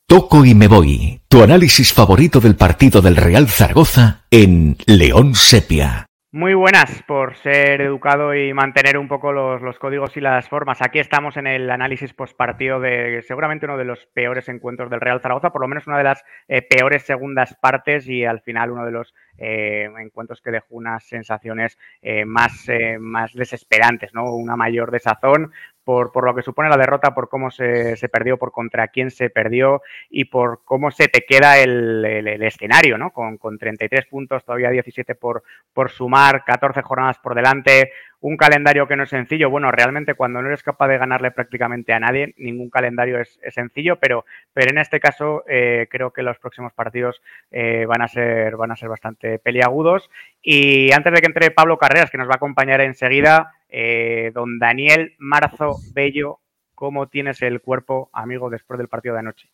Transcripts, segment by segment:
Toco y me voy. Tu análisis favorito del partido del Real Zaragoza en León Sepia. Muy buenas, por ser educado y mantener un poco los códigos y las formas. Aquí estamos en el análisis postpartido de seguramente uno de los peores encuentros del Real Zaragoza, por lo menos una de las peores segundas partes y al final uno de los encuentros que dejó unas sensaciones más desesperantes, ¿no? Una mayor desazón por lo que supone la derrota, por cómo se perdió, por contra quién se perdió y por cómo se te queda el escenario, ¿no? Con 33 puntos, todavía 17 por sumar, 14 jornadas por delante, un calendario que no es sencillo. Bueno, realmente cuando no eres capaz de ganarle prácticamente a nadie, ningún calendario es sencillo, pero en este caso creo que los próximos partidos van a ser bastante peliagudos. Y antes de que entre Pablo Carreras, que nos va a acompañar enseguida, don Daniel Marzo Bello, ¿cómo tienes el cuerpo, amigo, después del partido de anoche?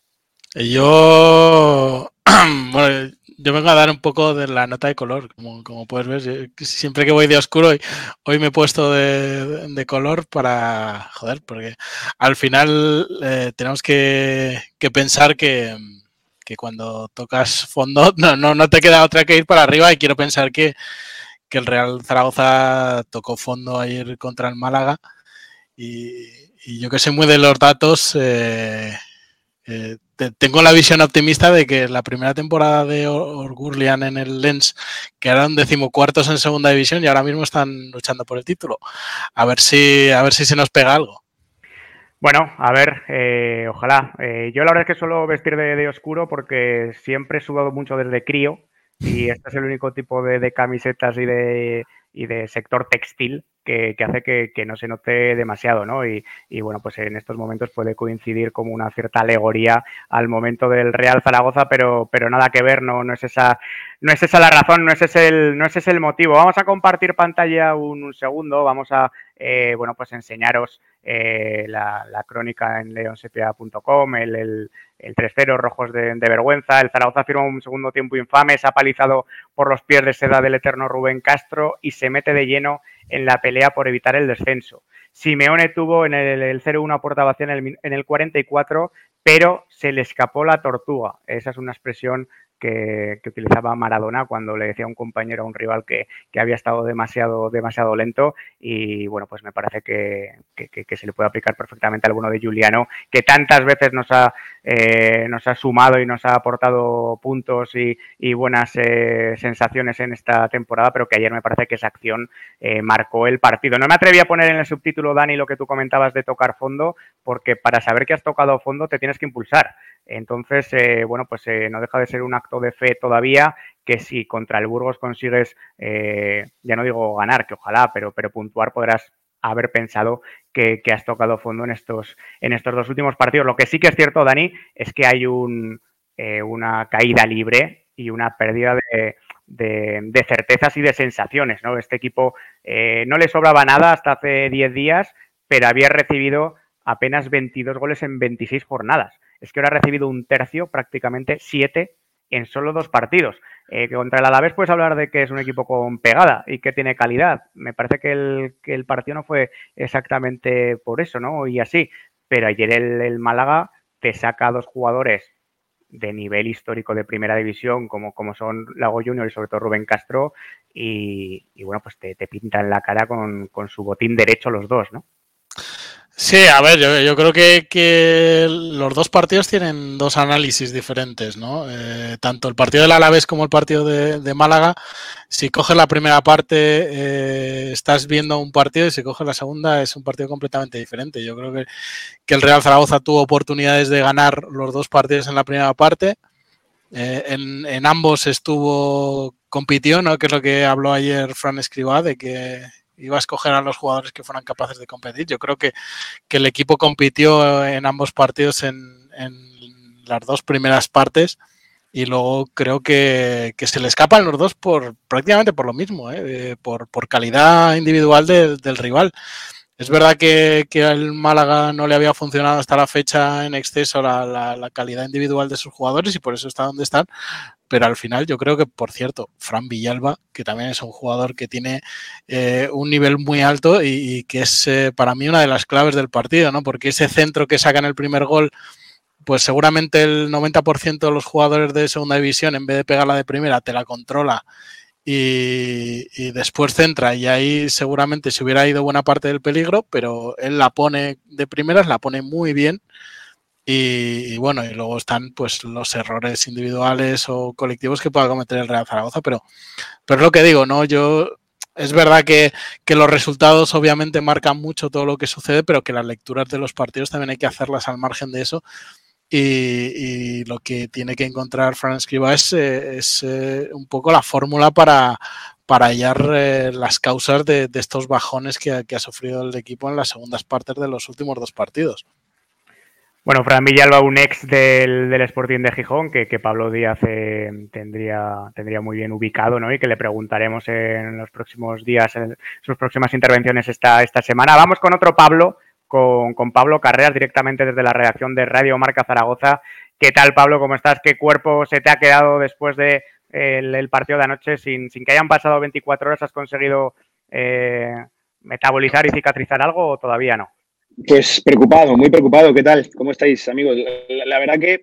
Bueno, yo vengo a dar un poco de la nota de color, como puedes ver. Siempre que voy de oscuro, hoy me he puesto de color para, joder, porque al final tenemos que pensar que cuando tocas fondo no te queda otra que ir para arriba, y quiero pensar que el Real Zaragoza tocó fondo ayer contra el Málaga y yo que sé muy de los datos, tengo la visión optimista de que la primera temporada de Orgurlian en el Lens quedaron 14º en segunda división y ahora mismo están luchando por el título. A ver si se nos pega algo. Bueno, a ver, ojalá. Yo la verdad es que suelo vestir de oscuro porque siempre he sudado mucho desde crío y este es el único tipo de camisetas y de sector textil que hace que no se note demasiado, ¿no? Y bueno, pues en estos momentos puede coincidir como una cierta alegoría al momento del Real Zaragoza, pero nada que ver, no es esa la razón, no es ese el motivo. Vamos a compartir pantalla un segundo, vamos a bueno, pues enseñaros la crónica en leonsepia.com, el 3-0, rojos de vergüenza. El Zaragoza firma un segundo tiempo infame, se ha palizado por los pies de seda del eterno Rubén Castro y se mete de lleno en la pelea por evitar el descenso. Simeone tuvo en el 0-1 a puerta vacía en el 44, pero se le escapó la tortuga. Esa es una expresión que utilizaba Maradona cuando le decía a un compañero, a un rival que había estado demasiado lento, y bueno, pues me parece que se le puede aplicar perfectamente al bueno de Giuliano, que tantas veces nos ha sumado y nos ha aportado puntos y buenas sensaciones en esta temporada, pero que ayer me parece que esa acción marcó el partido. No me atreví a poner en el subtítulo, Dani, lo que tú comentabas de tocar fondo, porque para saber que has tocado fondo te tienes que impulsar. Entonces, bueno, pues no deja de ser un acto de fe todavía, que si contra el Burgos consigues, ya no digo ganar, que ojalá, pero puntuar, podrás haber pensado que has tocado fondo en estos dos últimos partidos. Lo que sí que es cierto, Dani, es que hay una caída libre y una pérdida de certezas y de sensaciones, ¿no? Este equipo no le sobraba nada hasta hace 10 días, pero había recibido apenas 22 goles en 26 jornadas. Es que ahora ha recibido un tercio, prácticamente 7, en solo 2 partidos. Que contra el Alavés puedes hablar de que es un equipo con pegada y que tiene calidad. Me parece que el partido no fue exactamente por eso, ¿no? Y así. Pero ayer el Málaga te saca a 2 jugadores de nivel histórico de primera división, como son Lago Junior y sobre todo Rubén Castro, y bueno, pues te pintan la cara con su botín derecho los dos, ¿no? Sí, a ver, yo creo que los dos partidos tienen dos análisis diferentes, ¿no? Tanto el partido del Alavés como el partido de Málaga, si coges la primera parte estás viendo un partido, y si coges la segunda es un partido completamente diferente. Yo creo que el Real Zaragoza tuvo oportunidades de ganar los dos partidos en la primera parte. En ambos compitió, ¿no? Que es lo que habló ayer Fran Escribá, de que iba a escoger a los jugadores que fueran capaces de competir. Yo creo que el equipo compitió en ambos partidos en las dos primeras partes, y luego creo que se le escapan los dos prácticamente por lo mismo, por calidad individual del rival. Es verdad que al Málaga no le había funcionado hasta la fecha en exceso la calidad individual de sus jugadores y por eso está donde están, pero al final yo creo que, por cierto, Fran Villalba, que también es un jugador que tiene un nivel muy alto y que es para mí una de las claves del partido, ¿no? Porque ese centro que saca en el primer gol pues seguramente el 90% de los jugadores de segunda división, en vez de pegarla de primera, te la controla y después centra, y ahí seguramente se hubiera ido buena parte del peligro, pero él la pone de primeras, la pone muy bien. Y bueno, y luego están pues los errores individuales o colectivos que pueda cometer el Real Zaragoza, pero es lo que digo, ¿no? Es verdad que los resultados obviamente marcan mucho todo lo que sucede, pero que las lecturas de los partidos también hay que hacerlas al margen de eso. Y lo que tiene que encontrar Fran Escribá es un poco la fórmula para hallar las causas de estos bajones que ha sufrido el equipo en las segundas partes de los últimos 2 partidos. Bueno, Fran Villalba, un ex del Sporting de Gijón, que Pablo Díaz tendría muy bien ubicado, ¿no? Y que le preguntaremos en los próximos días, en sus próximas intervenciones esta semana. Vamos con otro Pablo, con Pablo Carreras, directamente desde la redacción de Radio Marca Zaragoza. ¿Qué tal, Pablo? ¿Cómo estás? ¿Qué cuerpo se te ha quedado después de el partido de anoche? Sin que hayan pasado 24 horas, ¿has conseguido metabolizar y cicatrizar algo o todavía no? Pues preocupado, muy preocupado. ¿Qué tal? ¿Cómo estáis, amigos? La verdad que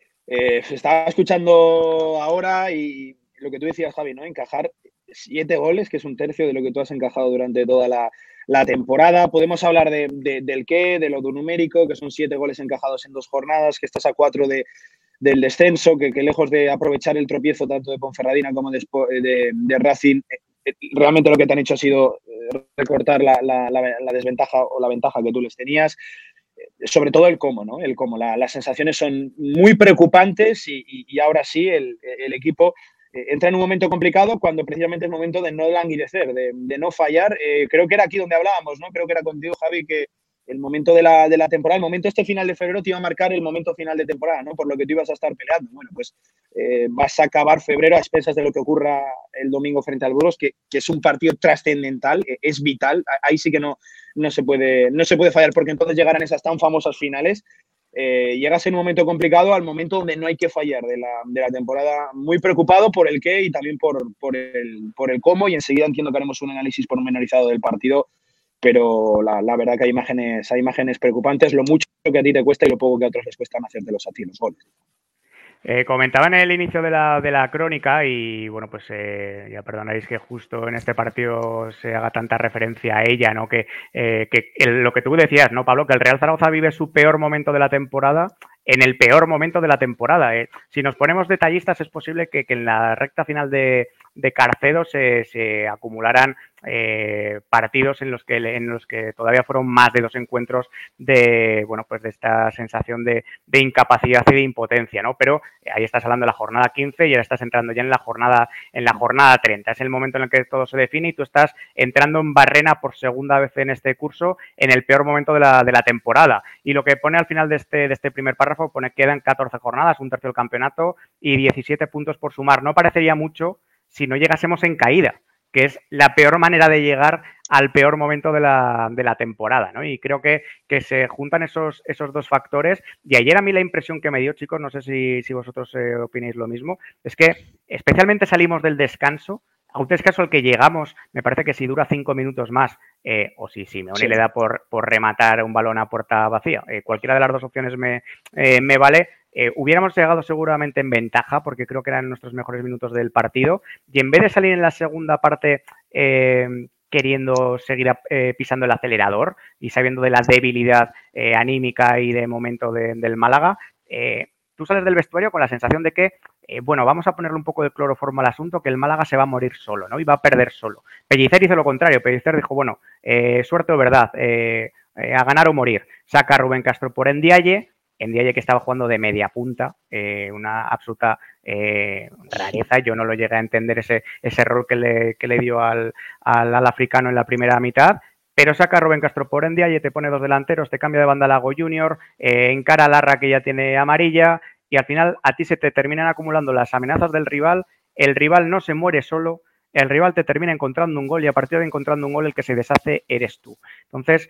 estaba escuchando ahora y lo que tú decías, Javi, ¿no? Encajar 7 goles, que es un tercio de lo que tú has encajado durante toda la temporada. Podemos hablar del qué, de lo numérico, que son 7 goles encajados en 2 jornadas, que estás a 4 del descenso, que lejos de aprovechar el tropiezo tanto de Ponferradina como de Racing, realmente lo que te han hecho ha sido recortar la desventaja o la ventaja que tú les tenías. Sobre todo el cómo, ¿no? El cómo. Las sensaciones son muy preocupantes y ahora sí el equipo entra en un momento complicado cuando precisamente es momento de no languidecer, de no fallar. Creo que era aquí donde hablábamos, ¿no? Creo que era contigo, Javi, que el momento de la temporada, el momento este final de febrero te iba a marcar el momento final de temporada, ¿no? Por lo que tú ibas a estar peleando. Bueno, pues vas a acabar febrero a expensas de lo que ocurra el domingo frente al Burgos, que es un partido trascendental, es vital. Ahí sí que no se puede fallar, porque entonces llegarán esas tan famosas finales. Llegas en un momento complicado, al momento donde no hay que fallar de la temporada. Muy preocupado por el qué y también por el cómo, y enseguida entiendo que haremos un análisis pormenorizado del partido, pero la verdad que hay imágenes preocupantes, lo mucho que a ti te cuesta y lo poco que a otros les cuesta hacértelos a ti los goles. Comentaba en el inicio de la crónica y bueno, pues ya perdonaréis que justo en este partido se haga tanta referencia a ella, ¿no? Que lo que tú decías, ¿no, Pablo? Que el Real Zaragoza vive su peor momento de la temporada en el peor momento de la temporada. Si nos ponemos detallistas, es posible que en la recta final de Carcedo se acumularan partidos en los que todavía fueron más de 2 encuentros de esta sensación de incapacidad y de impotencia, ¿no? Pero ahí estás hablando de la jornada 15 y ahora estás entrando ya en la jornada 30. Es el momento en el que todo se define y tú estás entrando en barrena por segunda vez en este curso en el peor momento de la temporada. Y lo que pone al final de este primer párrafo pone que quedan 14 jornadas, un tercio del campeonato y 17 puntos por sumar. No parecería mucho si no llegásemos en caída, que es la peor manera de llegar al peor momento de la temporada, ¿no? Y creo que se juntan esos 2 factores. Y ayer a mí la impresión que me dio, chicos, no sé si vosotros opináis lo mismo, es que especialmente salimos del descanso, a un descanso al que llegamos, me parece que si dura 5 minutos más, o si Simeone le da por rematar un balón a puerta vacía, cualquiera de las 2 opciones me vale. Hubiéramos llegado seguramente en ventaja porque creo que eran nuestros mejores minutos del partido, y en vez de salir en la segunda parte queriendo seguir pisando el acelerador y sabiendo de la debilidad anímica y de momento del Málaga, tú sales del vestuario con la sensación de que vamos a ponerle un poco de cloroformo al asunto, que el Málaga se va a morir solo, ¿no? Y va a perder solo. Pellicer hizo lo contrario. Pellicer dijo, suerte o verdad, a ganar o morir. Saca a Rubén Castro por Ndiaye que estaba jugando de media punta, una absoluta rareza. Yo no lo llegué a entender ese rol que le dio al africano en la primera mitad. Pero saca a Rubén Castro por Ndiaye, te pone 2 delanteros, te cambia de banda Lago Junior, encara a Larra, que ya tiene amarilla, y al final a ti se te terminan acumulando las amenazas del rival. El rival no se muere solo, el rival te termina encontrando un gol, y a partir de encontrando un gol el que se deshace eres tú. Entonces,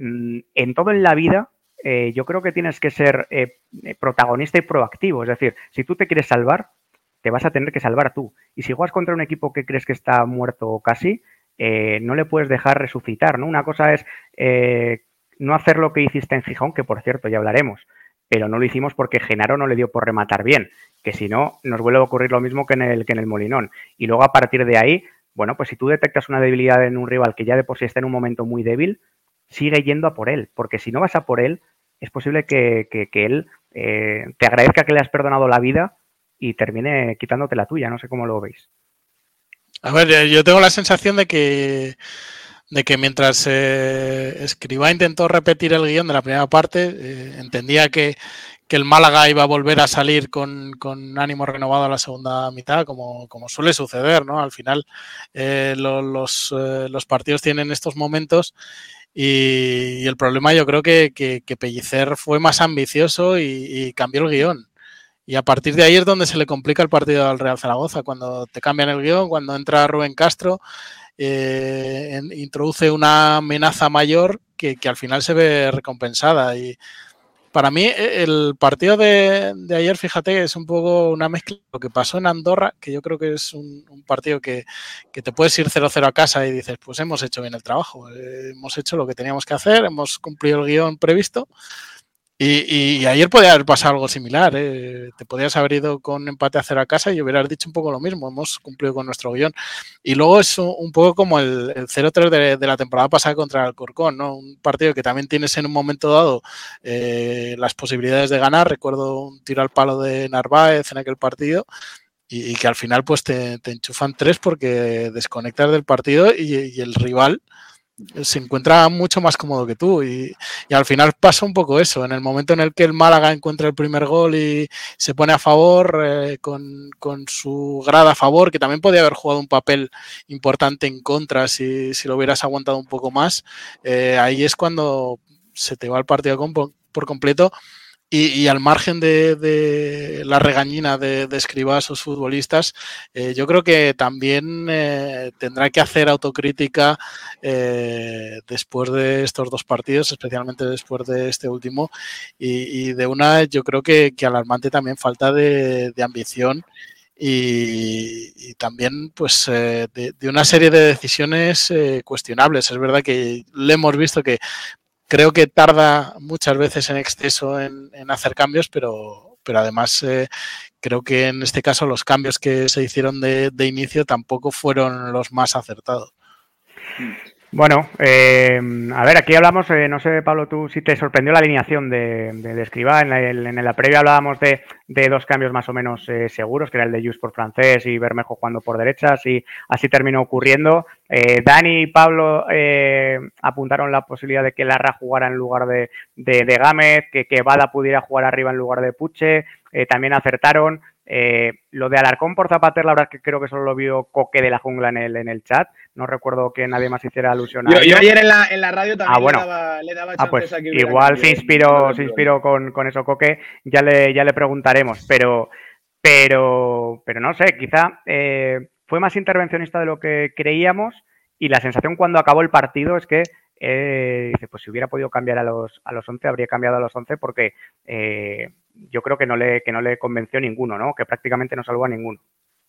en todo en la vida, yo creo que tienes que ser protagonista y proactivo. Es decir, si tú te quieres salvar, te vas a tener que salvar tú. Y si juegas contra un equipo que crees que está muerto casi, no le puedes dejar resucitar, ¿no? Una cosa es no hacer lo que hiciste en Gijón, que por cierto ya hablaremos, pero no lo hicimos porque Genaro no le dio por rematar bien, que si no nos vuelve a ocurrir lo mismo que en el Molinón. Y luego a partir de ahí, bueno, pues si tú detectas una debilidad en un rival que ya de por sí está en un momento muy débil, sigue yendo a por él, porque si no vas a por él, es posible que él te agradezca que le has perdonado la vida y termine quitándote la tuya. No sé cómo lo veis. A ver, yo tengo la sensación de que mientras Escribá intentó repetir el guión de la primera parte, entendía que el Málaga iba a volver a salir con ánimo renovado a la segunda mitad, como suele suceder, ¿no? Al final los partidos tienen estos momentos y el problema yo creo que Pellicer fue más ambicioso y cambió el guión. Y a partir de ahí es donde se le complica el partido al Real Zaragoza, cuando te cambian el guión, cuando entra Rubén Castro, introduce una amenaza mayor que al final se ve recompensada. Y para mí el partido de ayer, fíjate, es un poco una mezcla de lo que pasó en Andorra, que yo creo que es un partido que te puedes ir 0-0 a casa y dices, pues hemos hecho bien el trabajo, hemos hecho lo que teníamos que hacer, hemos cumplido el guión previsto. Y ayer podía haber pasado algo similar, ¿eh? Te podías haber ido con empate a 0 a casa y hubieras dicho un poco lo mismo, hemos cumplido con nuestro guión. Y luego es un poco como el 0-3 de la temporada pasada contra el Alcorcón, ¿no? Un partido que también tienes en un momento dado las posibilidades de ganar. Recuerdo un tiro al palo de Narváez en aquel partido y que al final pues te enchufan 3 porque desconectas del partido y el rival se encuentra mucho más cómodo que tú y al final pasa un poco eso, en el momento en el que el Málaga encuentra el primer gol y se pone a favor con su grada a favor, que también podía haber jugado un papel importante en contra si lo hubieras aguantado un poco más, ahí es cuando se te va el partido por completo. Y al margen de la regañina de Escribá a sus futbolistas, yo creo que también tendrá que hacer autocrítica después de estos 2 partidos, especialmente después de este último, y de una, yo creo que alarmante también falta de ambición y también pues de una serie de decisiones cuestionables. Es verdad que le hemos visto que creo que tarda muchas veces en exceso en hacer cambios, pero además creo que en este caso los cambios que se hicieron de inicio tampoco fueron los más acertados. Bueno, a ver, aquí hablamos, no sé, Pablo, tú si te sorprendió la alineación de Escribá. En la previa hablábamos de 2 cambios más o menos seguros, que era el de Just por Francés y Bermejo jugando por derecha, así terminó ocurriendo. Dani y Pablo apuntaron la posibilidad de que Larra jugara en lugar de Gámez, que Bada pudiera jugar arriba en lugar de Puche, también acertaron. Lo de Alarcón por Zapater, la verdad es que creo que solo lo vio Coque de la Jungla en el chat. No recuerdo que nadie más hiciera alusión a ello. Yo ayer en la radio también bueno. le daba chances pues a que igual se inspiró con eso Coque. Ya le preguntaremos, pero no sé, quizá fue más intervencionista de lo que creíamos y la sensación cuando acabó el partido es que dice, pues si hubiera podido cambiar a los 11, habría cambiado a los 11 porque yo creo que no le convenció ninguno, ¿no? Que prácticamente no salvó a ninguno.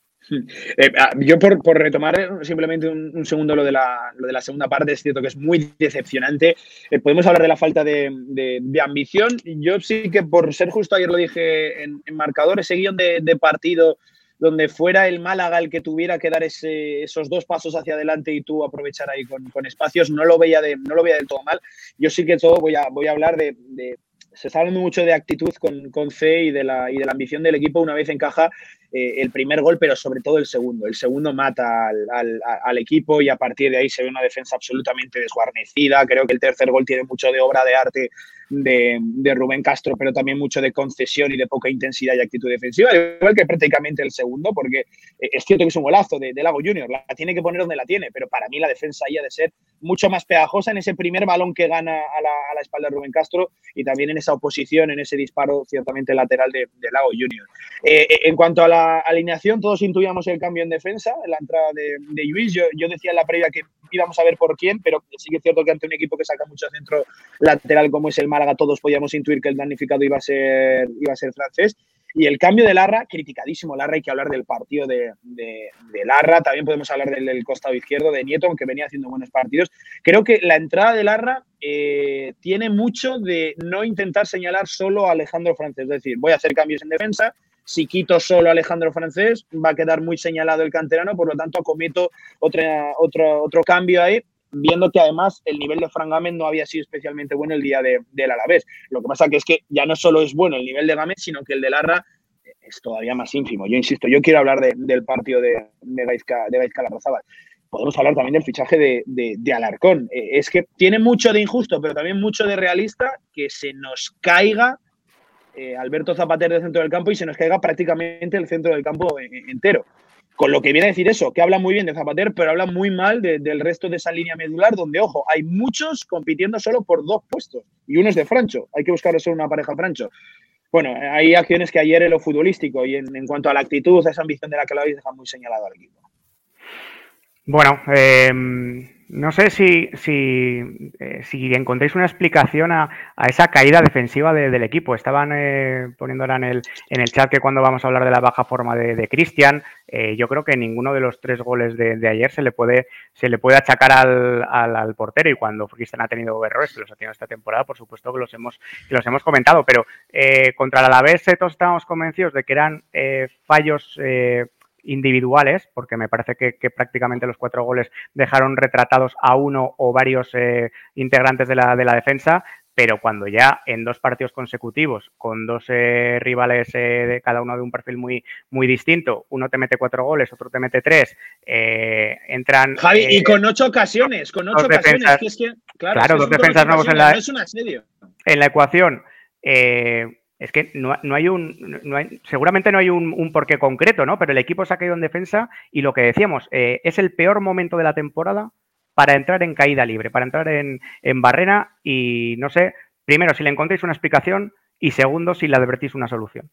Yo por retomar simplemente un segundo lo de la segunda parte, es cierto que es muy decepcionante. Podemos hablar de la falta de ambición. Yo sí que, por ser justo, ayer lo dije en marcador, ese guión de partido donde fuera el Málaga el que tuviera que dar esos 2 pasos hacia adelante y tú aprovechar ahí con espacios, no lo veía del todo mal. Yo sí que voy a hablar de se está hablando mucho de actitud con C y de la ambición del equipo una vez encaja el primer gol, pero sobre todo el segundo. El segundo mata al equipo y a partir de ahí se ve una defensa absolutamente desguarnecida. Creo que el tercer gol tiene mucho de obra de arte de Rubén Castro, pero también mucho de concesión y de poca intensidad y actitud defensiva, igual que prácticamente el segundo, porque es cierto que es un golazo de Lago Junior, la tiene que poner donde la tiene, pero para mí la defensa ahí ha de ser mucho más pegajosa en ese primer balón que gana a la espalda de Rubén Castro y también en esa oposición, en ese disparo ciertamente lateral de Lago Junior. En cuanto a la alineación, todos intuíamos el cambio en defensa, en la entrada de Lluís. Yo decía en la previa que íbamos a ver por quién, pero sí que es cierto que ante un equipo que saca mucho centro lateral como es el Málaga, todos podíamos intuir que el damnificado iba a ser Francés. Y el cambio de Larra, criticadísimo Larra, hay que hablar del partido de Larra, también podemos hablar del costado izquierdo de Nieto, aunque venía haciendo buenos partidos. Creo que la entrada de Larra tiene mucho de no intentar señalar solo a Alejandro Francés, es decir, voy a hacer cambios en defensa, si quito solo a Alejandro Francés va a quedar muy señalado el canterano, por lo tanto acometo otro cambio ahí, viendo que además el nivel de Fran Gámez no había sido especialmente bueno el día del Alavés. Lo que pasa que es que ya no solo es bueno el nivel de Gámez, sino que el de Larra es todavía más ínfimo. Yo insisto, yo quiero hablar del partido de Gaizka Larrazábal. Podemos hablar también del fichaje de Alarcón. Es que tiene mucho de injusto, pero también mucho de realista que se nos caiga Alberto Zapater del centro del campo y se nos caiga prácticamente el centro del campo entero. Con lo que viene a decir eso, que habla muy bien de Zapater, pero habla muy mal del resto de esa línea medular, donde, ojo, hay muchos compitiendo solo por 2 puestos. Y uno es de Francho. Hay que buscar ser una pareja Francho. Bueno, hay acciones que ayer en lo futbolístico y en cuanto a la actitud, a esa ambición de la que lo habéis dejado muy señalado al equipo. Bueno, no sé si encontréis una explicación a esa caída defensiva del equipo. Estaban poniendo ahora en el chat que cuando vamos a hablar de la baja forma de Cristian, yo creo que ninguno de los 3 goles de ayer se le puede achacar al portero, y cuando Cristian ha tenido errores, que los ha tenido esta temporada, por supuesto que los hemos comentado, pero contra el Alavés todos estábamos convencidos de que eran fallos individuales, porque me parece que prácticamente los 4 goles dejaron retratados a uno o varios integrantes de la defensa, pero cuando ya en 2 partidos consecutivos, con 2 rivales de cada uno de un perfil muy, muy distinto, uno te mete 4 goles, otro te mete 3, entran... Javi, y con 8 ocasiones, defensas, que es que, claro, 2 defensas nuevos no es un asedio. En la ecuación. Es que seguramente no hay un porqué concreto, ¿no? Pero el equipo se ha caído en defensa y lo que decíamos, es el peor momento de la temporada para entrar en caída libre, para entrar en barrera, y no sé, primero, si le encontréis una explicación, y segundo, si le advertís una solución.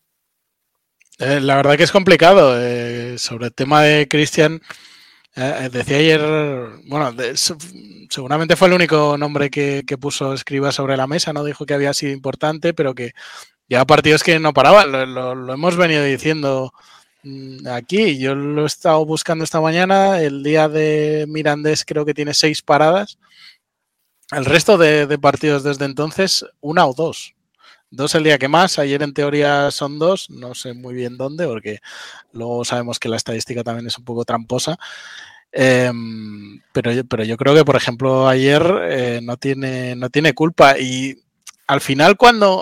La verdad que es complicado. Sobre el tema de Cristian, decía ayer, bueno, seguramente fue el único nombre que puso Escribá sobre la mesa, no dijo que había sido importante, pero que ya partidos que no paraban, lo hemos venido diciendo aquí. Yo lo he estado buscando esta mañana. El día de Mirandés creo que tiene 6 paradas. El resto de partidos desde entonces, 1 o 2. 2 el día que más. Ayer en teoría son 2. No sé muy bien dónde, porque luego sabemos que la estadística también es un poco tramposa. Pero yo creo que, por ejemplo, ayer no tiene culpa. Y al final, cuando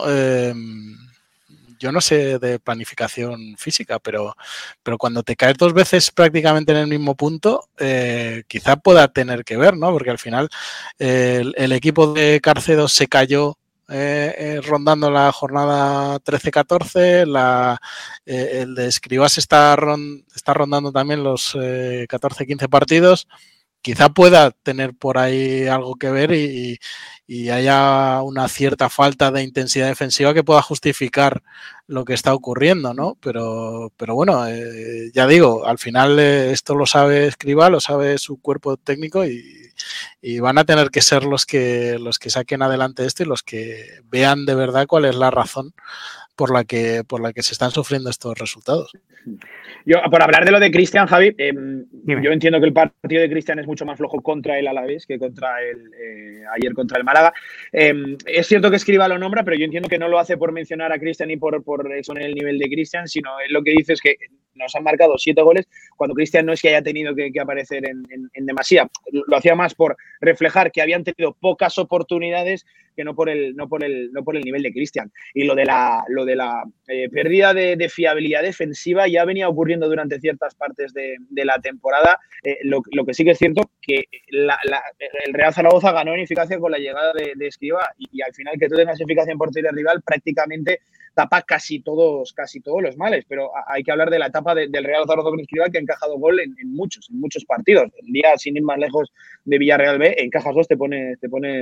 yo no sé de planificación física, pero cuando te caes 2 veces prácticamente en el mismo punto, quizá pueda tener que ver, ¿no? Porque al final el equipo de Carcedo se cayó rondando la jornada 13-14, el de Escribás está rondando también los 14-15 partidos. Quizá pueda tener por ahí algo que ver y haya una cierta falta de intensidad defensiva que pueda justificar lo que está ocurriendo, ¿no? Pero bueno, ya digo, al final esto lo sabe Escribá, lo sabe su cuerpo técnico y van a tener que ser los que saquen adelante esto y los que vean de verdad cuál es la razón por la que se están sufriendo estos resultados. Yo, por hablar de lo de Cristian, Javi, yo entiendo que el partido de Cristian es mucho más flojo contra el Alavés que ayer contra el Málaga. Es cierto que Escribá lo nombra, pero yo entiendo que no lo hace por mencionar a Cristian y por exponer el nivel de Cristian, sino lo que dice es que nos han marcado 7 goles cuando Cristian no es que haya tenido que aparecer en demasía. Lo hacía más por reflejar que habían tenido pocas oportunidades que no por el nivel de Cristian. Y lo de la pérdida de fiabilidad defensiva ya venía ocurriendo durante ciertas partes de la temporada. Lo que sí que es cierto que el Real Zaragoza ganó en eficacia con la llegada de Escribá y al final que tú tengas eficacia en portería rival prácticamente tapa casi todos los males, pero hay que hablar de la etapa del Real Zaragoza con Escribá, que ha encajado gol en muchos partidos. El día, sin ir más lejos, de Villarreal B, encajas 2, te pones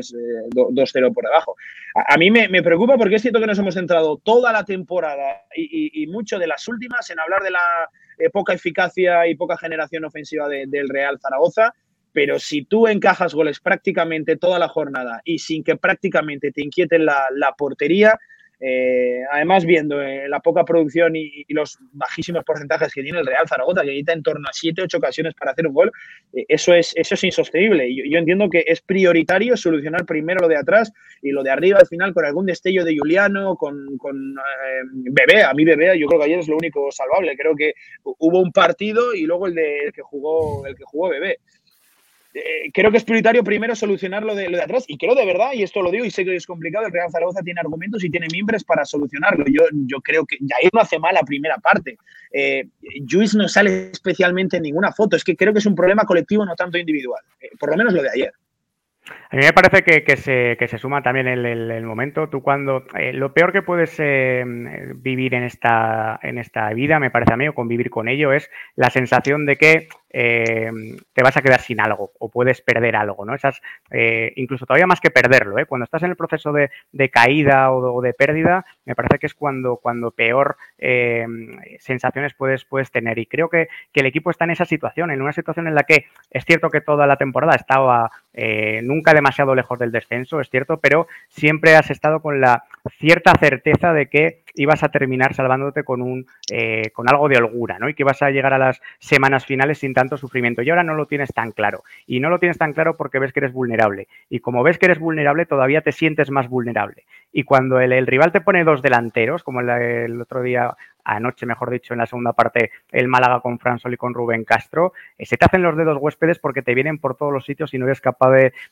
2-0 por debajo. A mí me preocupa porque es cierto que nos hemos centrado toda la temporada y mucho de las últimas en hablar de la poca eficacia y poca generación ofensiva del Real Zaragoza, pero si tú encajas goles prácticamente toda la jornada y sin que prácticamente te inquieten la portería, Además, viendo la poca producción y los bajísimos porcentajes que tiene el Real Zaragoza, que necesita en torno a 7-8 ocasiones para hacer un gol, eso es insostenible. Y yo entiendo que es prioritario solucionar primero lo de atrás y lo de arriba al final con algún destello de Juliano, con Bebé. A mí Bebé, yo creo que ayer es lo único salvable. Creo que hubo un partido y luego el que jugó Bebé. Creo que es prioritario primero solucionar lo de atrás y creo de verdad, y esto lo digo y sé que es complicado, el Real Zaragoza tiene argumentos y tiene mimbres para solucionarlo. Yo creo que Jair no hace mal la primera parte. Lluís no sale especialmente en ninguna foto. Es que creo que es un problema colectivo, no tanto individual. Por lo menos lo de ayer. A mí me parece que se suma también el momento. Tú cuando lo peor que puedes vivir en esta vida, me parece a mí, o convivir con ello, es la sensación de que te vas a quedar sin algo o puedes perder algo, ¿no? Esas, incluso todavía más que perderlo, cuando estás en el proceso de caída o de pérdida, me parece que es cuando peor sensaciones puedes tener. Y creo que el equipo está en esa situación, en una situación en la que es cierto que toda la temporada estaba nunca demasiado lejos del descenso, es cierto, pero siempre has estado con la cierta certeza de que ibas a terminar salvándote con algo de holgura, ¿no? Y que ibas a llegar a las semanas finales sin tanto sufrimiento. Y ahora no lo tienes tan claro. Y no lo tienes tan claro porque ves que eres vulnerable. Y como ves que eres vulnerable, todavía te sientes más vulnerable. Y cuando el rival te pone dos delanteros, como el otro día, anoche, mejor dicho, en la segunda parte, el Málaga con Fransol y con Rubén Castro, se te hacen los dedos huéspedes porque te vienen por todos los sitios y no eres capaz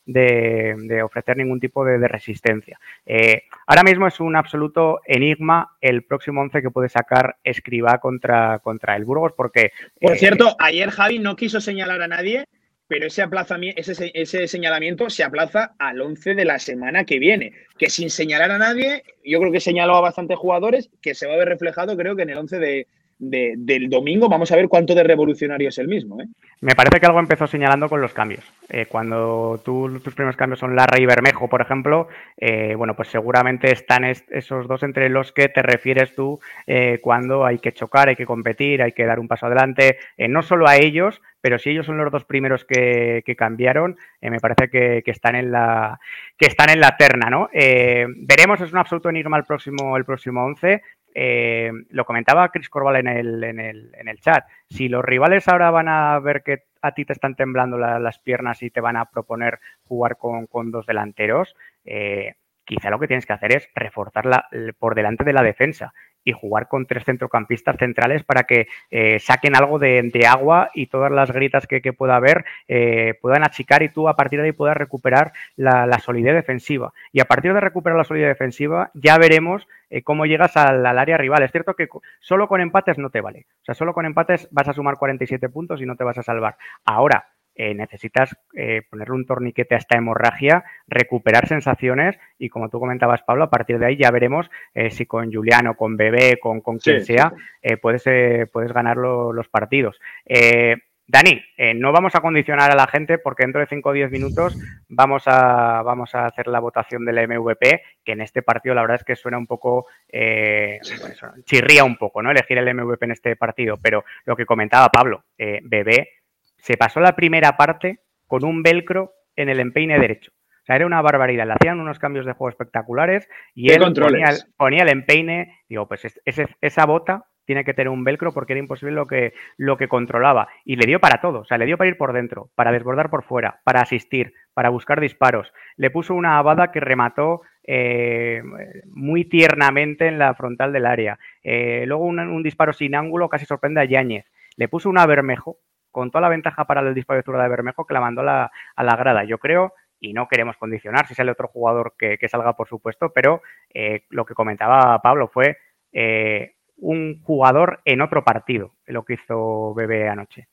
de ofrecer ningún tipo de resistencia. Ahora mismo es un absoluto enigma el próximo 11 que puede sacar Escribá contra el Burgos porque... Por cierto, ayer Javi no quiso señalar a nadie, pero ese señalamiento se aplaza al 11 de la semana que viene. Que sin señalar a nadie, yo creo que señaló a bastantes jugadores, que se va a ver reflejado, creo que en el 11 del domingo. Vamos a ver cuánto de revolucionario es el mismo. Me parece que algo empezó señalando con los cambios. Cuando tus primeros cambios son Larra y Bermejo, por ejemplo, bueno, pues seguramente están esos dos entre los que te refieres tú cuando hay que chocar, hay que competir, hay que dar un paso adelante. No solo a ellos, pero si ellos son los dos primeros que cambiaron, me parece que están en la terna, ¿no? Veremos, es un absoluto enigma el próximo 11. Lo comentaba Chris Corval en el chat. Si los rivales ahora van a ver que a ti te están temblando las piernas y te van a proponer jugar con dos delanteros, quizá lo que tienes que hacer es reforzarla por delante de la defensa y jugar con tres centrocampistas centrales para que saquen algo de agua y todas las gritas que pueda haber puedan achicar y tú a partir de ahí puedas recuperar la solidez defensiva. Y a partir de recuperar la solidez defensiva ya veremos cómo llegas al área rival. Es cierto que solo con empates no te vale. O sea, solo con empates vas a sumar 47 puntos y no te vas a salvar. Ahora, necesitas ponerle un torniquete a esta hemorragia, recuperar sensaciones y, como tú comentabas, Pablo, a partir de ahí ya veremos si con Juliano, con Bebé, con quien sea, puedes ganar los partidos. Dani, no vamos a condicionar a la gente porque dentro de 5 o 10 minutos vamos a hacer la votación del MVP, que en este partido la verdad es que suena un poco, chirría un poco, ¿no? Elegir el MVP en este partido, pero lo que comentaba Pablo, Bebé se pasó la primera parte con un velcro en el empeine derecho. O sea, era una barbaridad. Le hacían unos cambios de juego espectaculares y él ponía el empeine. Digo, pues esa bota tiene que tener un velcro porque era imposible lo que controlaba. Y le dio para todo. O sea, le dio para ir por dentro, para desbordar por fuera, para asistir, para buscar disparos. Le puso una abada que remató muy tiernamente en la frontal del área. Luego un disparo sin ángulo casi sorprende a Yáñez. Le puso una Bermejo con toda la ventaja para el disparo de zurda de Bermejo que la mandó a la grada. Yo creo, y no queremos condicionar si sale otro jugador que salga, por supuesto, pero lo que comentaba Pablo fue un jugador en otro partido, lo que hizo Bebé anoche.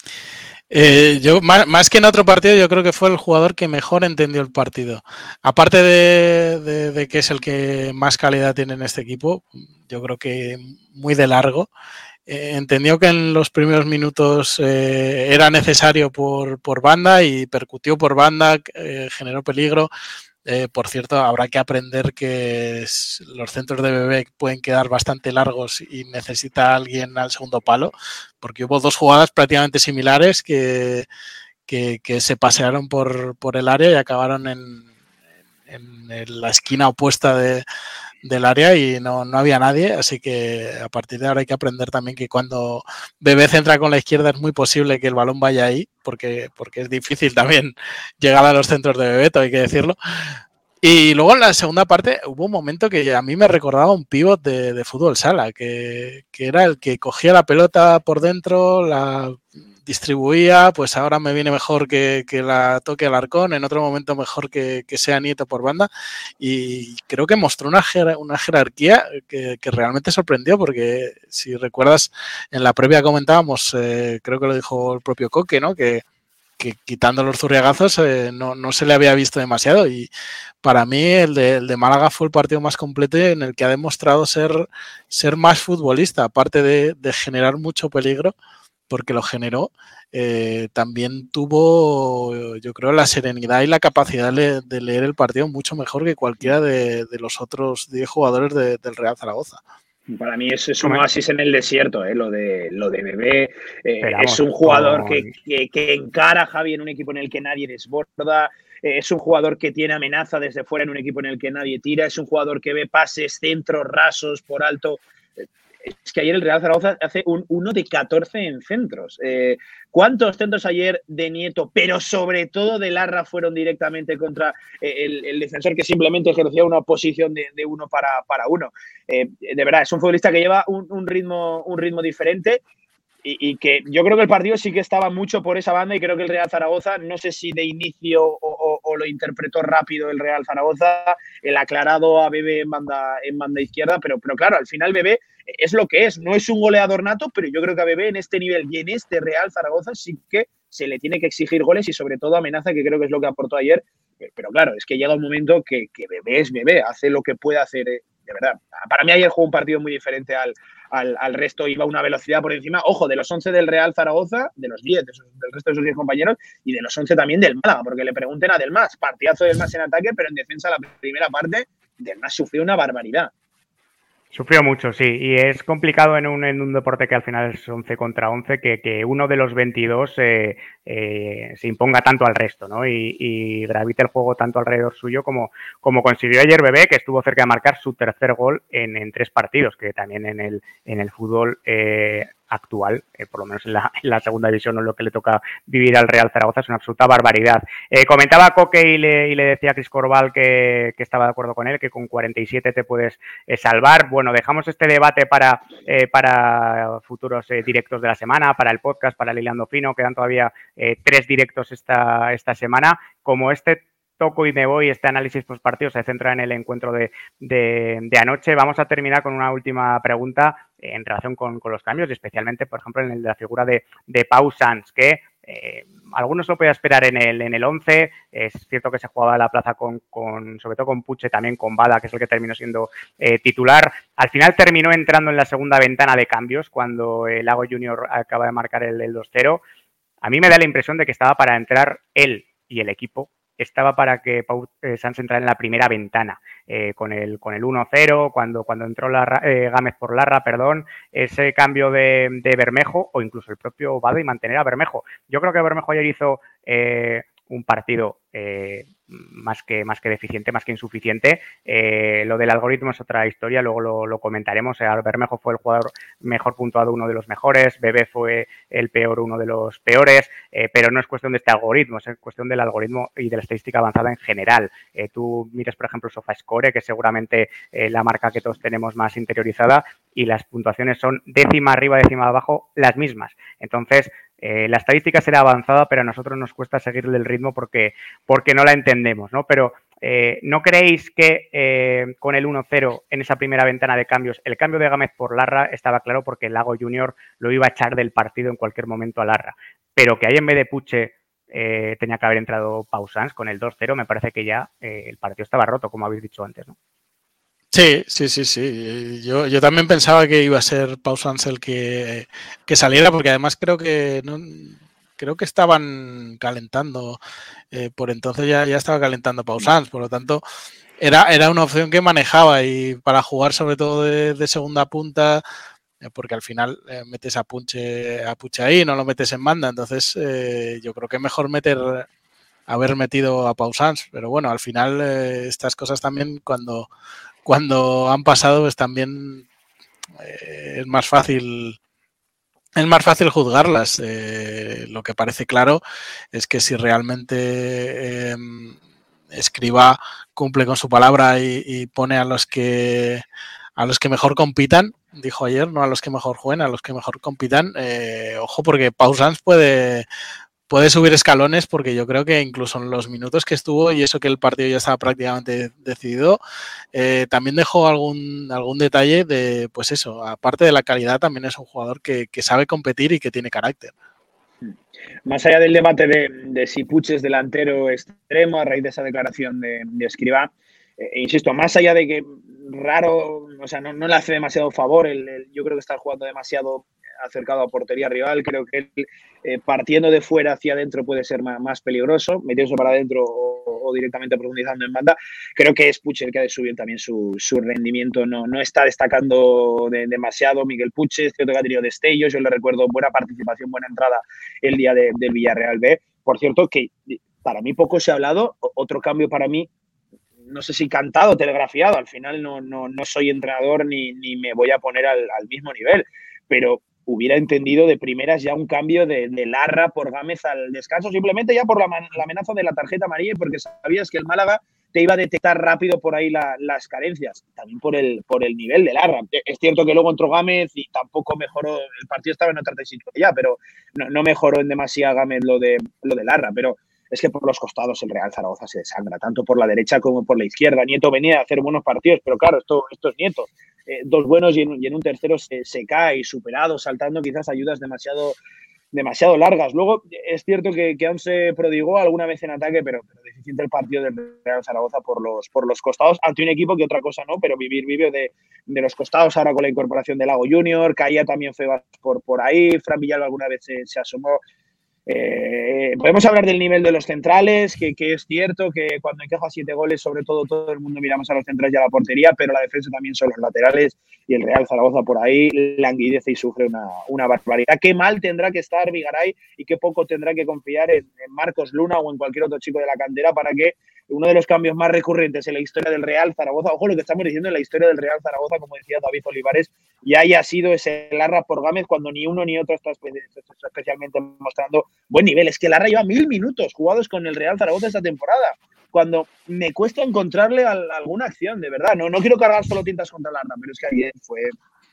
Yo más que en otro partido, yo creo que fue el jugador que mejor entendió el partido. Aparte de que es el que más calidad tiene en este equipo, yo creo que muy de largo. Entendió que en los primeros minutos era necesario por banda y percutió por banda, generó peligro. Por cierto, habrá que aprender que los centros de Bebé pueden quedar bastante largos y necesita alguien al segundo palo, porque hubo dos jugadas prácticamente similares que se pasearon por el área y acabaron en la esquina opuesta del área y no había nadie, así que a partir de ahora hay que aprender también que cuando Bebé centra con la izquierda es muy posible que el balón vaya ahí, porque es difícil también llegar a los centros de Bebeto, hay que decirlo. Y luego en la segunda parte hubo un momento que a mí me recordaba un pívot de fútbol sala, que era el que cogía la pelota por dentro, la distribuía, pues ahora me viene mejor que la toque Alarcón, en otro momento mejor que sea Nieto por banda, y creo que mostró una jerarquía que realmente sorprendió, porque si recuerdas, en la previa comentábamos, creo que lo dijo el propio Coque, ¿no? Que quitando los zurriagazos no se le había visto demasiado, y para mí el de Málaga fue el partido más completo en el que ha demostrado ser más futbolista, aparte de generar mucho peligro, porque lo generó, también tuvo, yo creo, la serenidad y la capacidad de leer el partido mucho mejor que cualquiera de los otros 10 jugadores del Real Zaragoza. Para mí es un oasis en el desierto, lo de Bebé. Vamos, es un jugador que encara a Javi en un equipo en el que nadie desborda. Es un jugador que tiene amenaza desde fuera en un equipo en el que nadie tira. Es un jugador que ve pases, centros, rasos por alto. Es que ayer el Real Zaragoza hace un 1 de 14 en centros. ¿Cuántos centros ayer de Nieto, pero sobre todo de Larra, fueron directamente contra el defensor que simplemente ejercía una posición de uno para uno? De verdad, es un futbolista que lleva un ritmo diferente. Y que yo creo que el partido sí que estaba mucho por esa banda, y creo que el Real Zaragoza, no sé si de inicio o lo interpretó rápido el Real Zaragoza, el aclarado a Bebé en banda izquierda, pero claro, al final Bebé es lo que es, no es un goleador nato, pero yo creo que a Bebé en este nivel y en este Real Zaragoza sí que se le tiene que exigir goles y sobre todo amenaza, que creo que es lo que aportó ayer. Pero claro, es que llega un momento que Bebé es Bebé, hace lo que puede hacer, de verdad. Para mí ayer jugó un partido muy diferente al resto, iba a una velocidad por encima, ojo, de los 11 del Real Zaragoza, de los 10, del resto de sus 10 compañeros, y de los 11 también del Málaga, porque le pregunten a Delmas, partidazo del Delmas en ataque, pero en defensa la primera parte, Delmas sufrió una barbaridad. Sufrió mucho, sí, y es complicado en un deporte que al final es 11 contra 11 que uno de los 22 se imponga tanto al resto, ¿no? Y gravite el juego tanto alrededor suyo como consiguió ayer Bebé, que estuvo cerca de marcar su tercer gol en 3 partidos, que también en el fútbol actual, por lo menos en la segunda división, no es lo que le toca vivir al Real Zaragoza, es una absoluta barbaridad. Comentaba Coque y le decía a Cris Corval que estaba de acuerdo con él, que con 47 te puedes salvar. Bueno, dejamos este debate para futuros directos de la semana, para el podcast, para el Hilando Fino. Quedan todavía 3 directos esta semana. Como este toco y me voy, este análisis post partido se centra en el encuentro de anoche. Vamos a terminar con una última pregunta en relación con los cambios, y especialmente, por ejemplo, en la figura de Pau Sanz, que algunos lo podía esperar en el 11. Es cierto que se jugaba la plaza sobre todo con Puche, también con Bada, que es el que terminó siendo titular. Al final terminó entrando en la segunda ventana de cambios cuando el Lago Junior acaba de marcar el 2-0. A mí me da la impresión de que estaba para entrar él y el equipo. Estaba para que Pau Sanz entrara en la primera ventana, con el 1-0, cuando entró Gámez por Larra, ese cambio de Bermejo, o incluso el propio Bada, y mantener a Bermejo. Yo creo que Bermejo ayer hizo un partido más que deficiente, más que insuficiente. Lo del algoritmo es otra historia, luego lo comentaremos. Bermejo fue el jugador mejor puntuado, uno de los mejores. Bebé fue el peor, uno de los peores. Pero no es cuestión de este algoritmo, es cuestión del algoritmo y de la estadística avanzada en general. Tú mires, por ejemplo, SofaScore, que es seguramente la marca que todos tenemos más interiorizada, y las puntuaciones son décima arriba, décima abajo, las mismas. Entonces, la estadística será avanzada, pero a nosotros nos cuesta seguirle el ritmo porque no la entendemos, ¿no? Pero ¿no creéis que con el 1-0 en esa primera ventana de cambios, el cambio de Gámez por Larra estaba claro porque el Lago Junior lo iba a echar del partido en cualquier momento a Larra? Pero que ahí en vez de Puche tenía que haber entrado Pau Sanz con el 2-0, me parece que ya el partido estaba roto, como habéis dicho antes, ¿no? Sí. Yo también pensaba que iba a ser Pau Sanz el que saliera, porque además creo que estaban calentando, por entonces ya estaba calentando Pau Sanz, por lo tanto era una opción que manejaba, y para jugar sobre todo de segunda punta, porque al final metes a Puche ahí, no lo metes en banda, entonces yo creo que es mejor haber metido a Pau Sanz, pero bueno, al final estas cosas también cuando cuando han pasado, pues también es más fácil juzgarlas. Lo que parece claro es que si realmente Escribá cumple con su palabra y pone a los que mejor compitan, dijo ayer, no a los que mejor jueguen, a los que mejor compitan, ojo, porque Pau Sanz puede subir escalones, porque yo creo que incluso en los minutos que estuvo, y eso que el partido ya estaba prácticamente decidido, también dejó algún detalle de, pues eso, aparte de la calidad, también es un jugador que sabe competir y que tiene carácter. Más allá del debate de si Puig es delantero extremo a raíz de esa declaración de Escribá, insisto, más allá de que raro, o sea, no le hace demasiado favor, yo creo que está jugando demasiado acercado a portería rival, creo que partiendo de fuera hacia adentro puede ser más peligroso, metiéndose para adentro o directamente profundizando en banda. Creo que es Puig el que ha de subir también su rendimiento, no está destacando demasiado Miguel Puig, es cierto que ha tenido destellos, yo le recuerdo buena participación, buena entrada el día del Villarreal B. Por cierto, que para mí poco se ha hablado, otro cambio para mí, no sé si cantado, telegrafiado, al final no soy entrenador ni me voy a poner al mismo nivel, pero hubiera entendido de primeras ya un cambio de Larra por Gámez al descanso, simplemente ya por la amenaza de la tarjeta amarilla, porque sabías que el Málaga te iba a detectar rápido por ahí las carencias, también por el nivel de Larra. Es cierto que luego entró Gámez y tampoco mejoró, el partido estaba en otra tesitura ya, pero no mejoró en demasía Gámez lo de Larra, pero es que por los costados el Real Zaragoza se desangra, tanto por la derecha como por la izquierda. Nieto venía a hacer buenos partidos, pero claro, esto es Nieto. Dos buenos y en un tercero se cae, superado, saltando quizás ayudas demasiado largas. Luego, es cierto que aún se prodigó alguna vez en ataque, pero deficiente el partido del Real Zaragoza por los costados, ante un equipo que otra cosa no, pero vive de los costados ahora con la incorporación de Lago Junior, caía también Febas por ahí, Fran Villalba alguna vez se asomó. Podemos hablar del nivel de los centrales, que es cierto que cuando encaja 7 goles, sobre todo el mundo miramos a los centrales y a la portería, pero la defensa también son los laterales y el Real Zaragoza por ahí languidece y sufre una barbaridad. Qué mal tendrá que estar Vigaray y qué poco tendrá que confiar en Marcos Luna o en cualquier otro chico de la cantera para que uno de los cambios más recurrentes en la historia del Real Zaragoza, ojo lo que estamos diciendo en la historia del Real Zaragoza, como decía David Olivares, ya haya sido ese Larra por Gámez cuando ni uno ni otro está especialmente mostrando buen nivel. Es que Larra lleva 1000 minutos jugados con el Real Zaragoza esta temporada, cuando me cuesta encontrarle alguna acción, de verdad. No quiero cargar solo tintas contra Larra, pero es que ayer fue...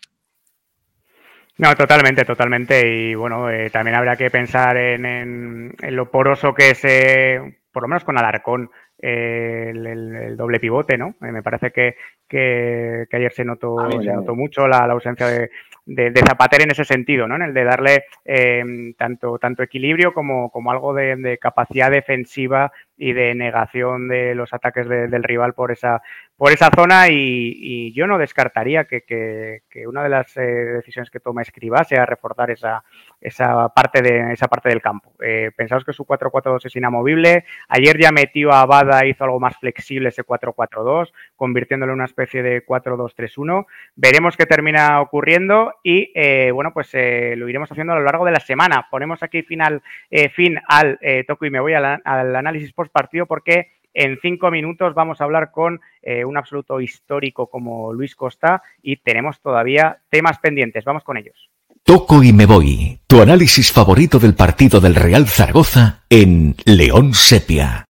No, totalmente. Y bueno, también habrá que pensar en lo poroso que es, por lo menos con Alarcón, el doble pivote, ¿no? Me parece que ayer se notó mucho la ausencia de Zapater en ese sentido, ¿no? En el de darle tanto equilibrio como algo de capacidad defensiva y de negación de los ataques del rival por esa zona, y yo no descartaría que una de las decisiones que toma Escribá sea reforzar esa parte del campo. Pensaos que su 4-4-2 es inamovible. Ayer ya metió a Abada, hizo algo más flexible ese 4-4-2, convirtiéndolo en una especie de 4-2-3-1. Veremos qué termina ocurriendo y lo iremos haciendo a lo largo de la semana. Ponemos aquí fin al toco y me voy al análisis post partido, porque en 5 minutos vamos a hablar con un absoluto histórico como Luis Costa y tenemos todavía temas pendientes. Vamos con ellos. Toco y me voy, tu análisis favorito del partido del Real Zaragoza en León Sepia.